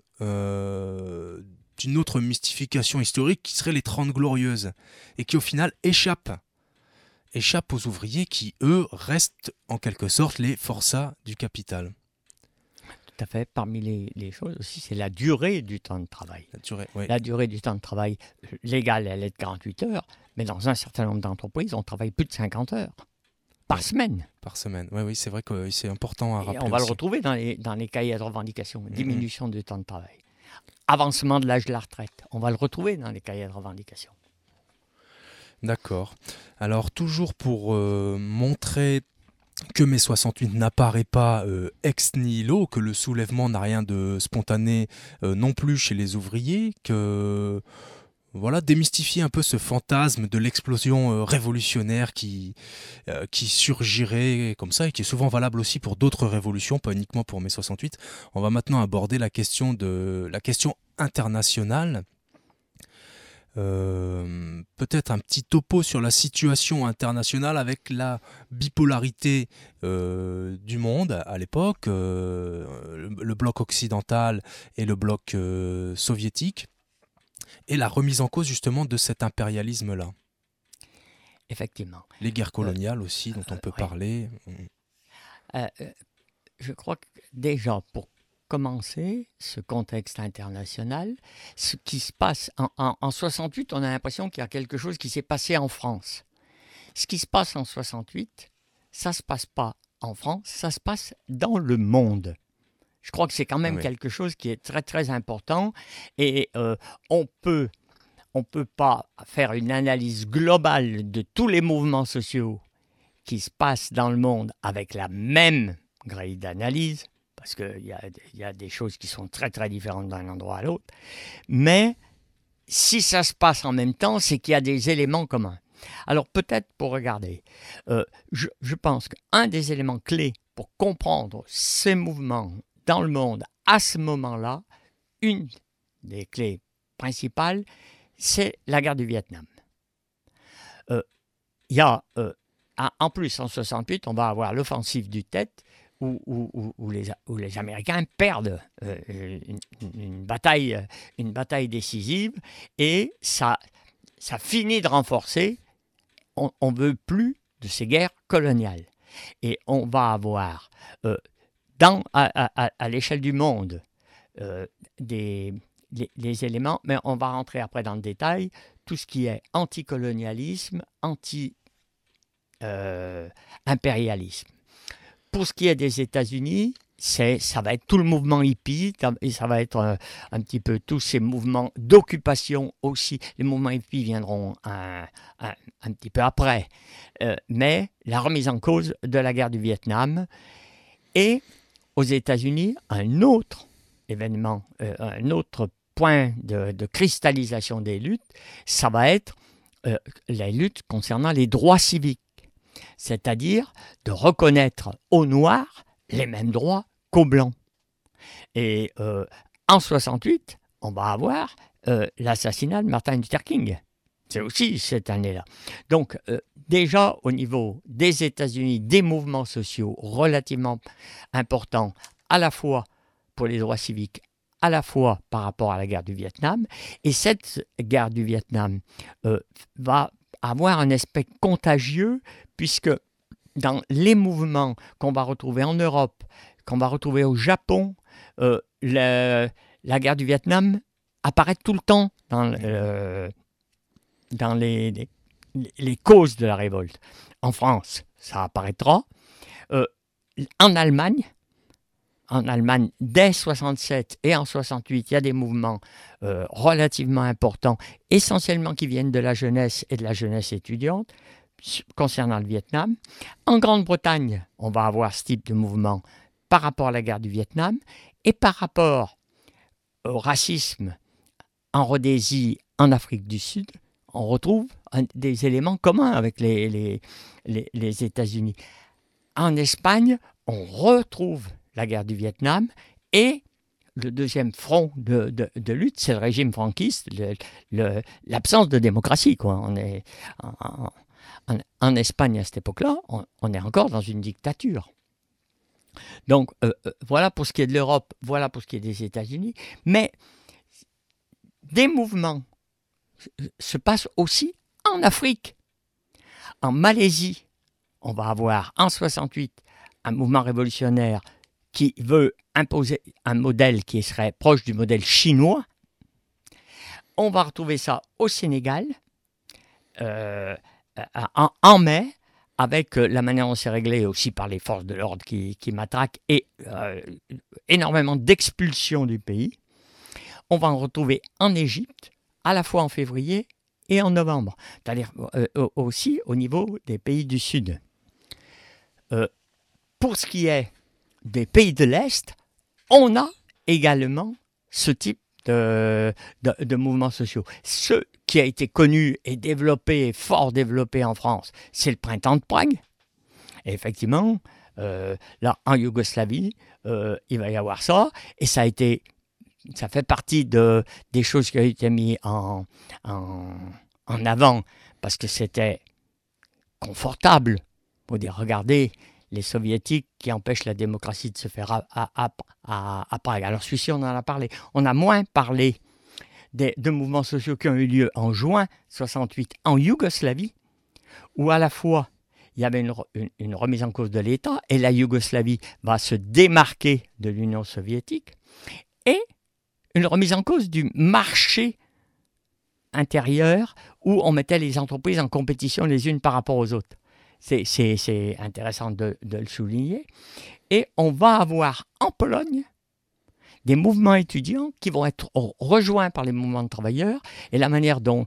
autre mystification historique qui serait les 30 Glorieuses, et qui au final échappe aux ouvriers qui, eux, restent en quelque sorte les forçats du capital. Tout à fait. Parmi les choses aussi, c'est la durée du temps de travail. La durée du temps de travail légal, elle est de 48 heures, mais dans un certain nombre d'entreprises, on travaille plus de 50 heures. Par semaine. Par semaine, oui, c'est vrai que c'est important à rappeler. On va le retrouver dans les cahiers de revendication, diminution du temps de travail. Avancement de l'âge de la retraite, on va le retrouver dans les cahiers de revendication. D'accord. Alors, toujours pour montrer que mai 68 n'apparaît pas ex nihilo, que le soulèvement n'a rien de spontané non plus chez les ouvriers, que... Voilà, démystifier un peu ce fantasme de l'explosion révolutionnaire qui surgirait comme ça et qui est souvent valable aussi pour d'autres révolutions, pas uniquement pour mai 68. On va maintenant aborder la question internationale. peut-être un petit topo sur la situation internationale avec la bipolarité du monde à l'époque, le bloc occidental et le bloc soviétique, et la remise en cause justement de cet impérialisme-là. Effectivement. Les guerres coloniales aussi, dont on peut parler. Je crois que déjà, pour commencer ce contexte international, ce qui se passe en 68, on a l'impression qu'il y a quelque chose qui s'est passé en France. Ce qui se passe en 68, ça ne se passe pas en France, ça se passe dans le monde. Je crois que c'est quand même quelque chose qui est très très important, et on peut pas faire une analyse globale de tous les mouvements sociaux qui se passent dans le monde avec la même grille d'analyse, parce qu'il y a des choses qui sont très très différentes d'un endroit à l'autre, mais si ça se passe en même temps, c'est qu'il y a des éléments communs. Alors peut-être pour regarder, je pense qu'un des éléments clés pour comprendre ces mouvements dans le monde à ce moment-là, une des clés principales, c'est la guerre du Vietnam. Il y a, en plus, en 68, on va avoir l'offensive du Tet, où les Américains perdent une bataille décisive, et ça finit de renforcer. On ne veut plus de ces guerres coloniales. Et on va avoir, à l'échelle du monde, les éléments, mais on va rentrer après dans le détail, tout ce qui est anticolonialisme, anti-impérialisme. Pour ce qui est des États-Unis, ça va être tout le mouvement hippie, et ça va être un petit peu tous ces mouvements d'occupation aussi. Les mouvements hippies viendront un petit peu après, mais la remise en cause de la guerre du Vietnam. Et aux États-Unis, un autre événement, un autre point de cristallisation des luttes, ça va être la lutte concernant les droits civiques, c'est-à-dire de reconnaître aux Noirs les mêmes droits qu'aux Blancs. Et en 68, on va avoir l'assassinat de Martin Luther King. C'est aussi cette année-là. Donc, déjà, au niveau des États-Unis, des mouvements sociaux relativement importants, à la fois pour les droits civiques, à la fois par rapport à la guerre du Vietnam. Et cette guerre du Vietnam va avoir un aspect contagieux, puisque dans les mouvements qu'on va retrouver en Europe, qu'on va retrouver au Japon, la guerre du Vietnam apparaît tout le temps dans les causes de la révolte. En France, ça apparaîtra. En Allemagne, dès 67 et en 68, il y a des mouvements relativement importants, essentiellement qui viennent de la jeunesse et de la jeunesse étudiante, concernant le Vietnam. En Grande-Bretagne, on va avoir ce type de mouvement par rapport à la guerre du Vietnam, et par rapport au racisme en Rhodésie, en Afrique du Sud, on retrouve des éléments communs avec les États-Unis. En Espagne, on retrouve la guerre du Vietnam, et le deuxième front de lutte, c'est le régime franquiste, l'absence de démocratie, quoi. On est en Espagne à cette époque-là, on est encore dans une dictature. Donc voilà pour ce qui est de l'Europe, voilà pour ce qui est des États-Unis, mais des mouvements se passent aussi en Afrique. En Malaisie, on va avoir en 68 un mouvement révolutionnaire qui veut imposer un modèle qui serait proche du modèle chinois. On va retrouver ça au Sénégal en mai, avec la manière dont c'est réglé aussi par les forces de l'ordre qui matraquent, et énormément d'expulsions du pays. On va en retrouver en Égypte, à la fois en février et en novembre, c'est-à-dire aussi au niveau des pays du Sud. Pour ce qui est des pays de l'Est, on a également ce type de mouvements sociaux. Ce qui a été connu et développé, fort développé en France, c'est le printemps de Prague. Et effectivement, là, en Yougoslavie, il va y avoir ça, et ça a été ça fait partie des choses qui ont été mises en avant parce que c'était confortable. Pour dire, regardez, les soviétiques qui empêchent la démocratie de se faire à Prague. Alors celui-ci, on en a parlé. On a moins parlé de mouvements sociaux qui ont eu lieu en juin 68 en Yougoslavie, où à la fois il y avait une remise en cause de l'État et la Yougoslavie va se démarquer de l'Union soviétique, et une remise en cause du marché intérieur où on mettait les entreprises en compétition les unes par rapport aux autres. C'est intéressant de le souligner. Et on va avoir en Pologne des mouvements étudiants qui vont être rejoints par les mouvements de travailleurs, et la manière dont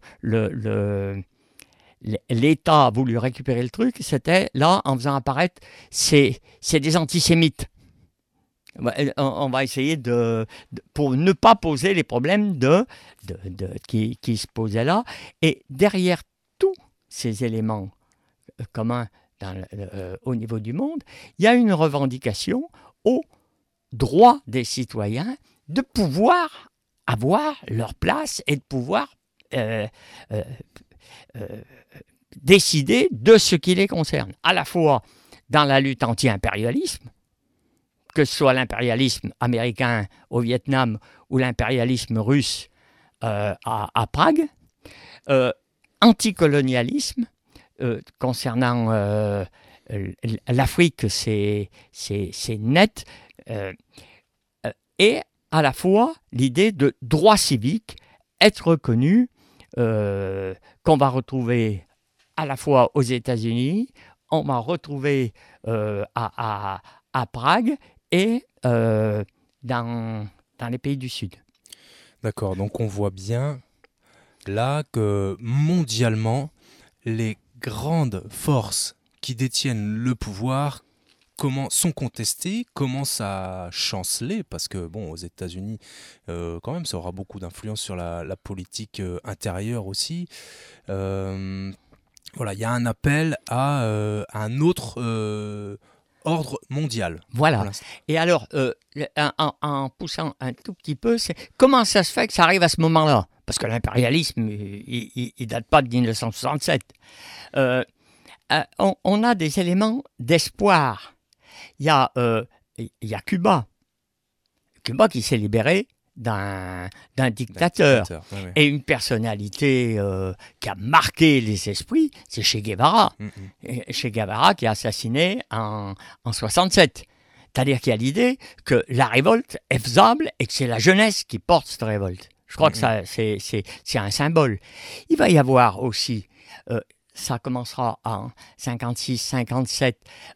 l'État a voulu récupérer le truc, c'était là en faisant apparaître c'est des antisémites. On va essayer pour ne pas poser les problèmes qui se posaient là. Et derrière tous ces éléments communs au niveau du monde, il y a une revendication au droit des citoyens de pouvoir avoir leur place et de pouvoir décider de ce qui les concerne, à la fois dans la lutte anti-impérialisme, que ce soit l'impérialisme américain au Vietnam ou l'impérialisme russe à Prague, anticolonialisme, concernant l'Afrique, c'est net, et à la fois l'idée de droit civique, être reconnu, qu'on va retrouver à la fois aux États-Unis, on va retrouver à Prague et dans les pays du Sud. D'accord, donc on voit bien là que mondialement, les grandes forces qui détiennent le pouvoir sont contestées, commencent à chanceler, parce que bon, aux États-Unis, quand même, ça aura beaucoup d'influence sur la politique intérieure aussi. Voilà, il y a un appel à un autre ordre mondial. Voilà. Et alors, en poussant un tout petit peu, c'est comment ça se fait que ça arrive à ce moment-là? Parce que l'impérialisme, il ne date pas de 1967. On a des éléments d'espoir. Il y a Cuba. Cuba qui s'est libéré d'un dictateur. Oui. Et une personnalité qui a marqué les esprits, c'est Che Guevara. Che Guevara qui a assassiné en 67. C'est-à-dire qu'il y a l'idée que la révolte est faisable et que c'est la jeunesse qui porte cette révolte. Je crois que ça, c'est un symbole. Il va y avoir aussi, ça commencera en 56-57,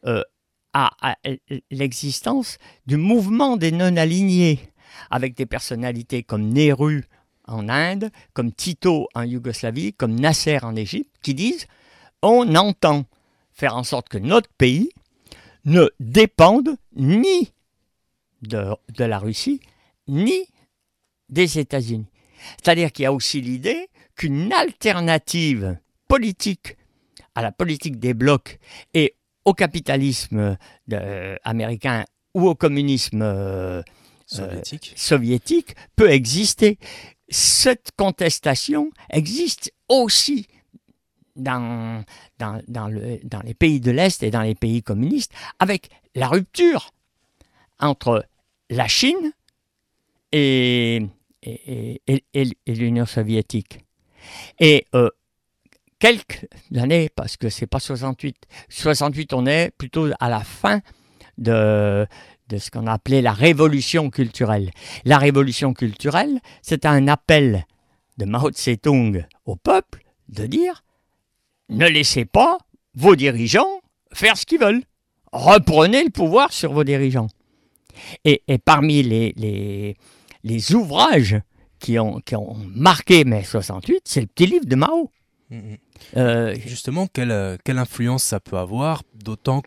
à l'existence du mouvement des non-alignés, avec des personnalités comme Nehru en Inde, comme Tito en Yougoslavie, comme Nasser en Égypte, qui disent « on entend faire en sorte que notre pays ne dépende ni de la Russie, ni des États-Unis ». C'est-à-dire qu'il y a aussi l'idée qu'une alternative politique à la politique des blocs et au capitalisme américain ou au communisme soviétique peut exister. Cette contestation existe aussi dans les pays de l'Est et dans les pays communistes, avec la rupture entre la Chine et l'Union soviétique. Et quelques années, parce que c'est pas 68, on est plutôt à la fin de ce qu'on a appelé la révolution culturelle. La révolution culturelle, c'est un appel de Mao Tse-tung au peuple de dire « ne laissez pas vos dirigeants faire ce qu'ils veulent. Reprenez le pouvoir sur vos dirigeants. » Et parmi les ouvrages qui ont marqué mai 68, c'est le petit livre de Mao. Justement, quelle influence ça peut avoir, d'autant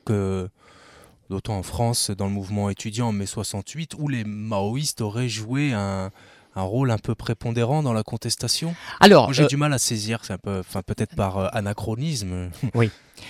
en France, dans le mouvement étudiant en mai 68, où les maoïstes auraient joué un rôle un peu prépondérant dans la contestation. Alors, moi, j'ai du mal à saisir, c'est un peu, peut-être par anachronisme. Oui.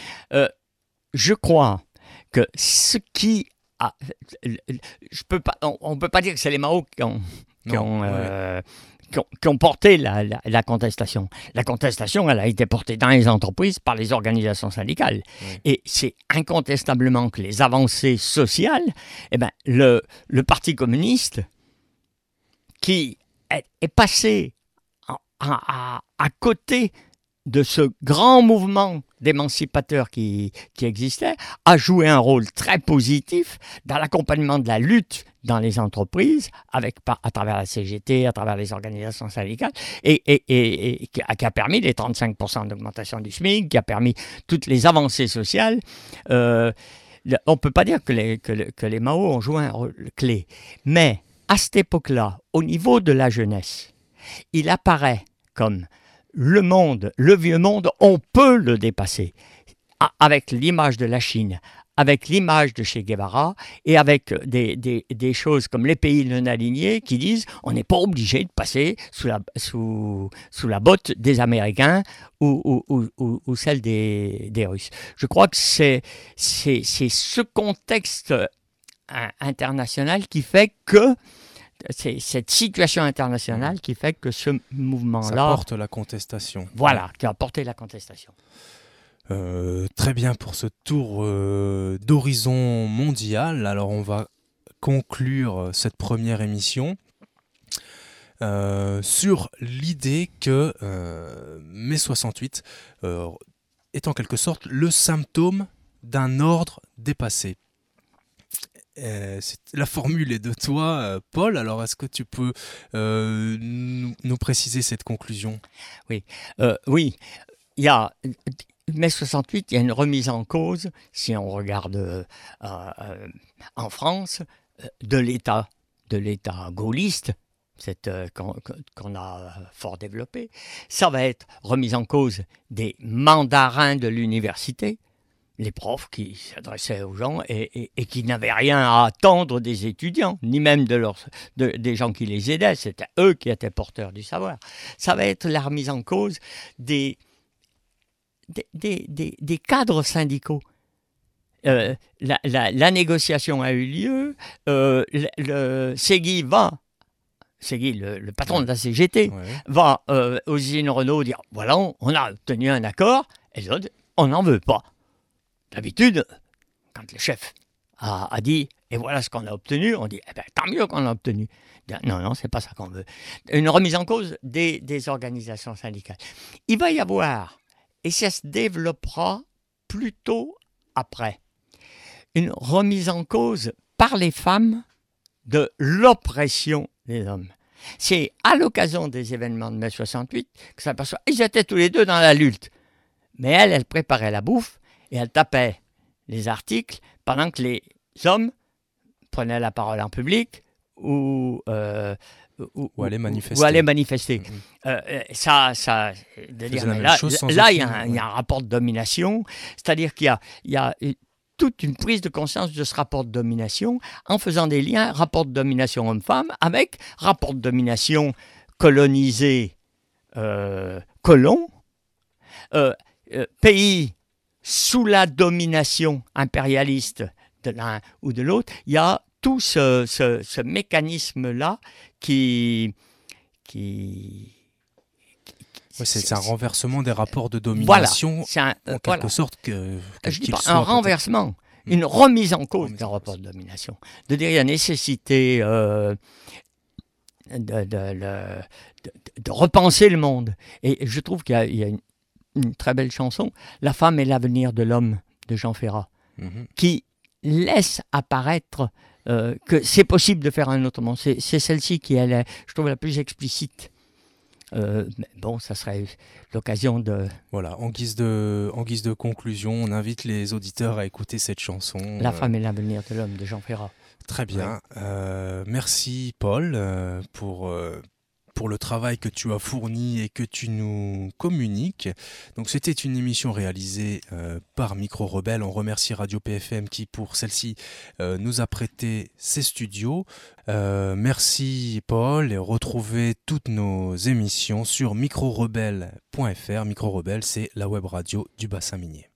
Je crois que ce qui a... on ne peut pas dire que c'est les Mao qui ont porté la contestation. La contestation, elle a été portée dans les entreprises par les organisations syndicales. Oui. Et c'est incontestablement que les avancées sociales, le Parti communiste, qui est passé à côté de ce grand mouvement d'émancipateur qui existait, a joué un rôle très positif dans l'accompagnement de la lutte dans les entreprises, à travers la CGT, à travers les organisations syndicales, et qui a permis les 35% d'augmentation du SMIC, qui a permis toutes les avancées sociales. On ne peut pas dire que les Mao ont joué un rôle clé, mais à cette époque-là, au niveau de la jeunesse, il apparaît comme le vieux monde, on peut le dépasser. Avec l'image de la Chine, avec l'image de Che Guevara, et avec des choses comme les pays non alignés qui disent on n'est pas obligé de passer sous la botte des Américains ou celle des Russes. Je crois que c'est ce contexte international qui fait que c'est cette situation internationale qui fait que ce mouvement-là... Ça porte la contestation. Voilà, qui a porté la contestation. Très bien pour ce tour d'horizon mondial. Alors on va conclure cette première émission sur l'idée que mai 68 est en quelque sorte le symptôme d'un ordre dépassé. La formule est de toi, Paul. Alors, est-ce que tu peux nous préciser cette conclusion ? Oui. Il y a mai 68, il y a une remise en cause, si on regarde en France, de l'État gaulliste, qu'on a fort développé. Ça va être remise en cause des mandarins de l'université, les profs qui s'adressaient aux gens et qui n'avaient rien à attendre des étudiants, ni même des gens qui les aidaient. C'était eux qui étaient porteurs du savoir. Ça va être la remise en cause des cadres syndicaux. La négociation a eu lieu. Segui, le patron de la CGT, va aux usines Renault dire « Voilà, on a obtenu un accord. » Et les autres, on n'en veut pas. D'habitude, quand le chef a dit « et voilà ce qu'on a obtenu », on dit « tant mieux qu'on a obtenu ». Non, c'est pas ça qu'on veut. Une remise en cause des organisations syndicales. Il va y avoir, et ça se développera plutôt après, une remise en cause par les femmes de l'oppression des hommes. C'est à l'occasion des événements de mai 68 que ça s'aperçoit. Ils étaient tous les deux dans la lutte. Mais elle préparait la bouffe, et elle tapait les articles pendant que les hommes prenaient la parole en public ou allaient manifester. Là, il y a un rapport de domination, c'est-à-dire qu'il y a toute une prise de conscience de ce rapport de domination en faisant des liens rapport de domination homme-femme avec rapport de domination colonisé colon, pays sous la domination impérialiste de l'un ou de l'autre. Il y a tout ce mécanisme-là qui c'est un renversement des rapports de domination, en quelque sorte. Je dis pas un renversement, une remise en cause des rapports de domination. De dire qu'il y a nécessité de repenser le monde. Et je trouve qu'il y a une très belle chanson, « La femme est l'avenir de l'homme » de Jean Ferrat, qui laisse apparaître que c'est possible de faire un autre monde. C'est celle-ci qui est, je trouve, la plus explicite. Ça serait l'occasion de... Voilà, en guise de conclusion, on invite les auditeurs à écouter cette chanson. « La femme est l'avenir de l'homme » de Jean Ferrat. Très bien. Ouais. Merci, Paul, pour le travail que tu as fourni et que tu nous communiques. Donc c'était une émission réalisée par Micro Rebelle. On remercie Radio PFM qui pour celle-ci nous a prêté ses studios. Merci Paul et retrouvez toutes nos émissions sur microrebelle.fr. Micro Rebelle, c'est la web radio du bassin minier.